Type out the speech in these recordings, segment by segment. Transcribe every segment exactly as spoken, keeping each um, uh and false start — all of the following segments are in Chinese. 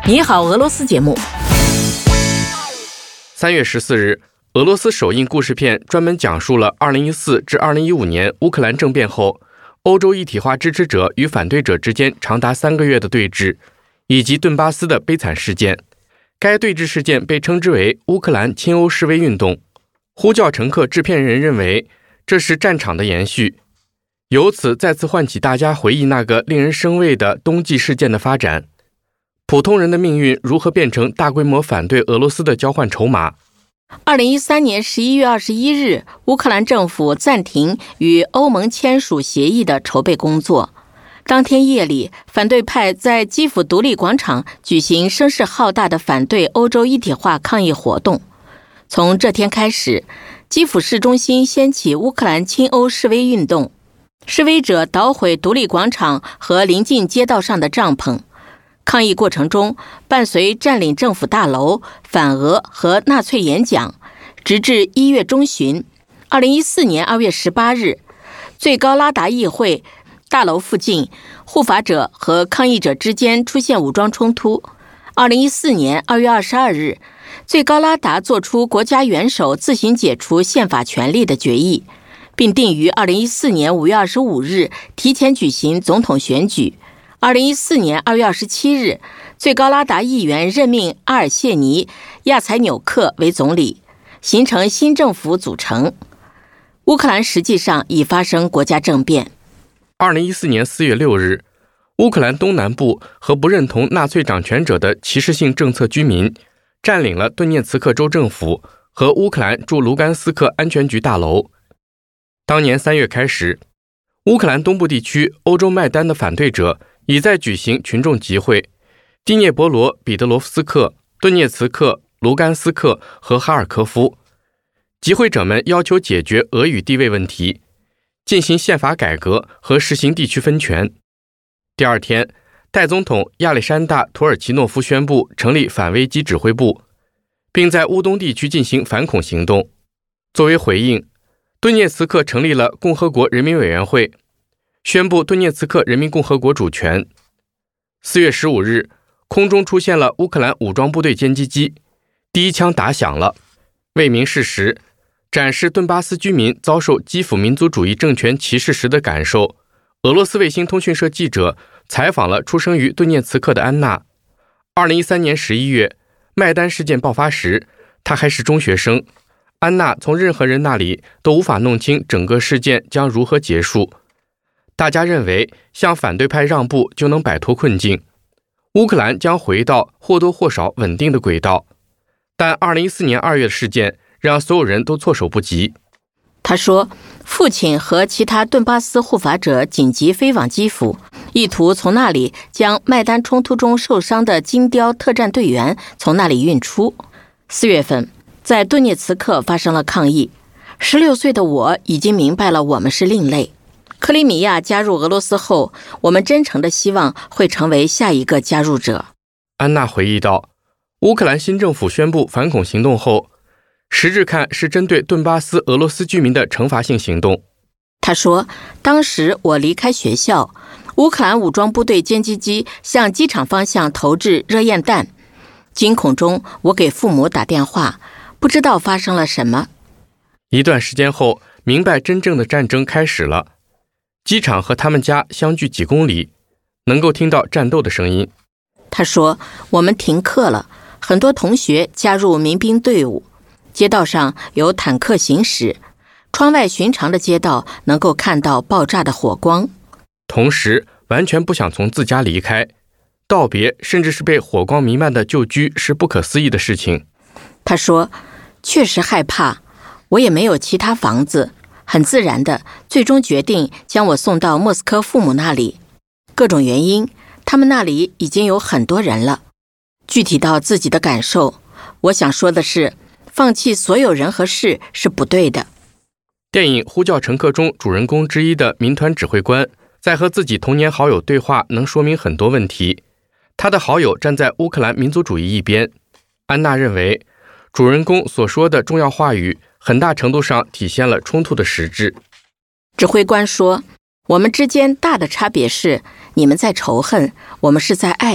你好，俄罗斯节目。 三月十四日，俄罗斯首映故事片专门讲述了二零一四至二零一五年乌克兰政变后，欧洲一体化支持者与反对者之间长达三个月的对峙，以及顿巴斯的悲惨事件。该对峙事件被称之为乌克兰亲欧示威运动。呼叫乘客制片人认为这是战场的延续，由此再次唤起大家回忆那个令人生畏的冬季事件的发展。普通人的命运如何变成大规模反对俄罗斯的交换筹码？ 二零一三年十一月二十一日，乌克兰政府暂停与欧盟签署协议的筹备工作。当天夜里，反对派在基辅独立广场举行声势浩大的反对欧洲一体化抗议活动。从这天开始，基辅市中心掀起乌克兰亲欧示威运动，示威者捣毁独立广场和邻近街道上的帐篷。抗议过程中，伴随占领政府大楼、反俄和纳粹演讲，直至一月中旬。二零一四年二月十八日，最高拉达议会大楼附近，护法者和抗议者之间出现武装冲突。二零一四年二月二十二日，最高拉达作出国家元首自行解除宪法权力的决议，并定于二零一四年五月二十五日提前举行总统选举。二零一四年二月二十七日，最高拉达议员任命阿尔谢尼·亚采纽克为总理，形成新政府组成。乌克兰实际上已发生国家政变。 二零一四年四月六日，乌克兰东南部和不认同纳粹掌权者的歧视性政策居民占领了顿涅茨克州政府和乌克兰驻卢甘斯克安全局大楼。当年三月开始，乌克兰东部地区欧洲麦丹的反对者已在举行群众集会，第聂伯罗、彼得罗夫斯克、顿涅茨克、卢甘斯克和哈尔科夫。集会者们要求解决俄语地位问题，进行宪法改革和实行地区分权。第二天，代总统亚历山大·土尔奇诺夫宣布成立反危机指挥部，并在乌东地区进行反恐行动。作为回应，顿涅茨克成立了共和国人民委员会，宣布顿涅茨克人民共和国主权。四月十五日，空中出现了乌克兰武装部队歼击机，第一枪打响了，为明事实，展示顿巴斯居民遭受基辅民族主义政权歧视时的感受。俄罗斯卫星通讯社记者采访了出生于顿涅茨克的安娜。二零一三年十一月，麦丹事件爆发时，她还是中学生。安娜从任何人那里都无法弄清整个事件将如何结束。大家认为向反对派让步就能摆脱困境，乌克兰将回到或多或少稳定的轨道。但二零一四年二月的事件让所有人都措手不及。 他说，父亲和其他顿巴斯护法者紧急飞往基辅，意图从那里将麦丹冲突中受伤的金雕特战队员从那里运出。四月份，在顿涅茨克发生了抗议。十六岁的我已经明白了，我们是另类。克里米亚加入俄罗斯后，我们真诚地希望会成为下一个加入者。 安娜回忆道，乌克兰新政府宣布反恐行动后，实质看是针对顿巴斯俄罗斯居民的惩罚性行动。 他说，当时我离开学校，乌克兰武装部队歼击机向机场方向投掷热焰弹，惊恐中我给父母打电话，不知道发生了什么。 一段时间后，明白真正的战争开始了。机场和他们家相距几公里，能够听到战斗的声音。 他说，我们停课了，很多同学加入民兵队伍，街道上有坦克行驶，窗外寻常的街道能够看到爆炸的火光。 同时完全不想从自家离开，道别甚至是被火光弥漫的旧居是不可思议的事情。 他说，确实害怕，我也没有其他房子，很自然的，最终决定将我送到莫斯科父母那里。各种原因，他们那里已经有很多人了。具体到自己的感受，我想说的是，放弃所有人和事是不对的。 电影《呼叫乘客》中主人公之一的民团指挥官在和自己童年好友对话，能说明很多问题。他的好友站在乌克兰民族主义一边。安娜认为，主人公所说的重要话语很大程度上体现了冲突的实质。 指挥官说，我们之间大的差别是，你们在仇恨，我们是在爱。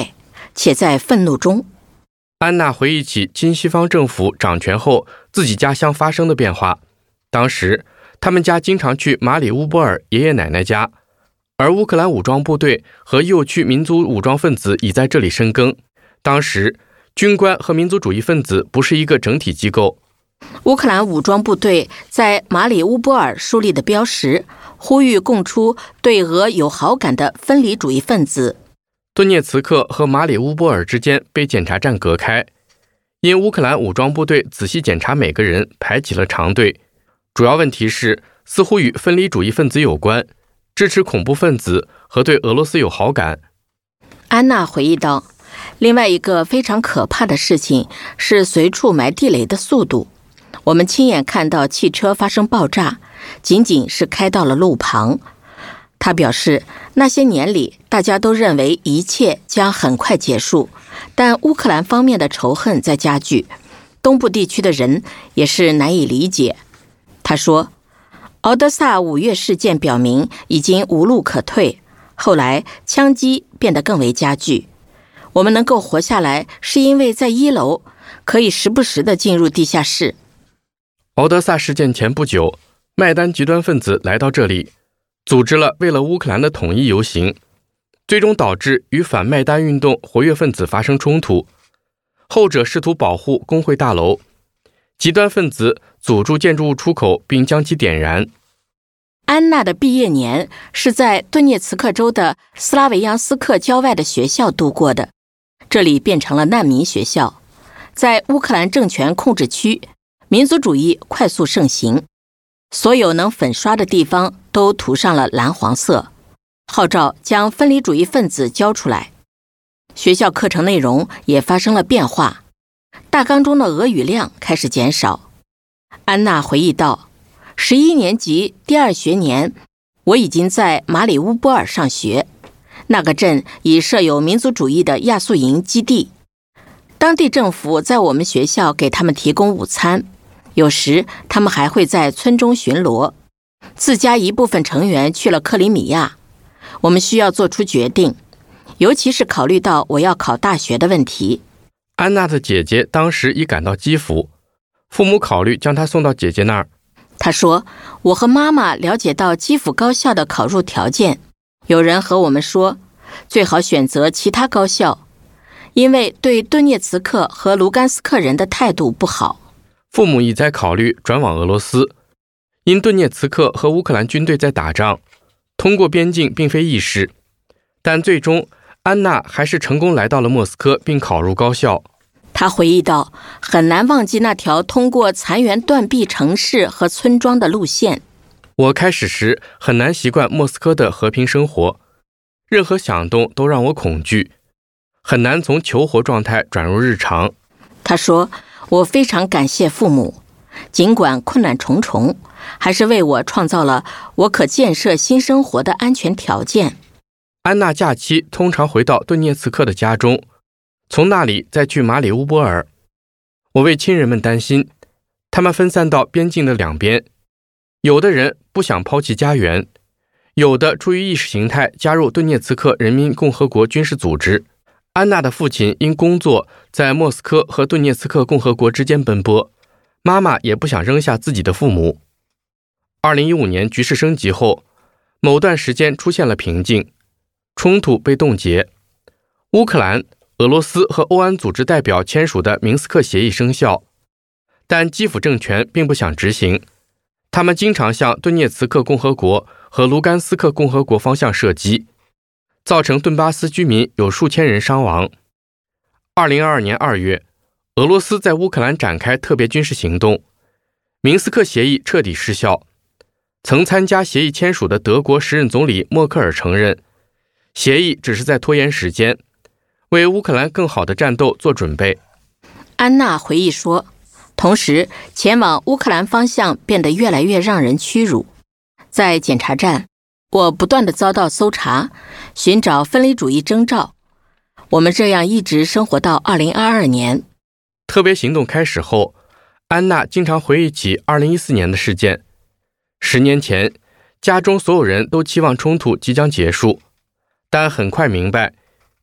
且在愤怒中。 安娜回忆起亲西方政府掌权后自己家乡发生的变化。当时他们家经常去马里乌波尔爷爷奶奶家，而乌克兰武装部队和右区民族武装分子已在这里深耕。当时军官和民族主义分子不是一个整体机构。 乌克兰武装部队在马里乌波尔树立的标识，呼吁供出对俄有好感的分离主义分子。 顿涅茨克和马里乌波尔之间被检查站隔开，因乌克兰武装部队仔细检查每个人，排起了长队。主要问题是似乎与分离主义分子有关，支持恐怖分子和对俄罗斯有好感。 安娜回忆道，另外一个非常可怕的事情是随处埋地雷的速度。我们亲眼看到汽车发生爆炸，仅仅是开到了路旁。他表示，那些年里大家都认为一切将很快结束，但乌克兰方面的仇恨在加剧，东部地区的人也是难以理解。他说，敖德萨五月事件表明已经无路可退，后来枪击变得更为加剧。我们能够活下来是因为在一楼可以时不时地进入地下室。 敖德萨事件前不久，麦丹极端分子来到这里，组织了为了乌克兰的统一游行，最终导致与反麦丹运动活跃分子发生冲突。后者试图保护工会大楼，极端分子阻住建筑物出口并将其点燃。 安娜的毕业年是在顿涅茨克州的斯拉维扬斯克郊外的学校度过的，这里变成了难民学校。在乌克兰政权控制区，民族主义快速盛行，所有能粉刷的地方都涂上了蓝黄色，号召将分离主义分子交出来。学校课程内容也发生了变化，大纲中的俄语量开始减少。安娜回忆道，十一年级第二学年，我已经在马里乌波尔上学，那个镇已设有民族主义的亚速营基地。当地政府在我们学校给他们提供午餐，有时他们还会在村中巡逻。自家一部分成员去了克里米亚，我们需要做出决定，尤其是考虑到我要考大学的问题。 安娜的姐姐当时已赶到基辅，父母考虑将她送到姐姐那儿。 她说，我和妈妈了解到基辅高校的考入条件，有人和我们说，最好选择其他高校，因为对顿涅茨克和卢甘斯克人的态度不好。 父母已在考虑转往俄罗斯，因顿涅茨克和乌克兰军队在打仗，通过边境并非易事。但最终安娜还是成功来到了莫斯科并考入高校。 他回忆道，很难忘记那条通过残垣断壁城市和村庄的路线。 我开始时很难习惯莫斯科的和平生活，任何响动都让我恐惧，很难从求活状态转入日常。 他说，我非常感谢父母，尽管困难重重，还是为我创造了我可建设新生活的安全条件。 安娜假期通常回到顿涅茨克的家中，从那里再去马里乌波尔。我为亲人们担心，他们分散到边境的两边，有的人不想抛弃家园，有的出于意识形态加入顿涅茨克人民共和国军事组织。安娜的父亲因工作在莫斯科和顿涅茨克共和国之间奔波，妈妈也不想扔下自己的父母。二零一五年局势升级后，某段时间出现了平静，冲突被冻结。乌克兰、俄罗斯和欧安组织代表签署的明斯克协议生效，但基辅政权并不想执行，他们经常向顿涅茨克共和国和卢甘斯克共和国方向射击，造成顿巴斯居民有数千人伤亡。二零二二年二月，俄罗斯在乌克兰展开特别军事行动，明斯克协议彻底失效。曾参加协议签署的德国时任总理默克尔承认，协议只是在拖延时间，为乌克兰更好的战斗做准备。 安娜回忆说，同时前往乌克兰方向变得越来越让人屈辱。在检查站，我不断地遭到搜查，寻找分离主义征兆。我们这样一直生活到二零二二年。 特别行动开始后，安娜经常回忆起二零一四年的事件。十年前，家中所有人都期望冲突即将结束，但很快明白，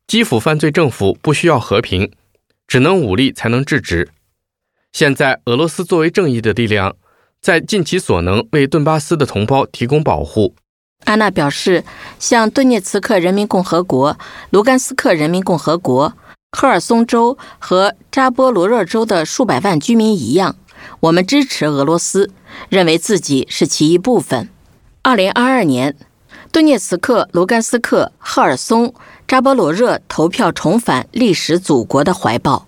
基辅犯罪政府不需要和平，只能武力才能制止。现在俄罗斯作为正义的力量，在尽其所能为顿巴斯的同胞提供保护。 安娜表示，像顿涅茨克人民共和国、卢甘斯克人民共和国、赫尔松州和扎波罗热州的数百万居民一样，我们支持俄罗斯，认为自己是其一部分。二零二二年，顿涅茨克、卢甘斯克、赫尔松、扎波罗热投票重返历史祖国的怀抱。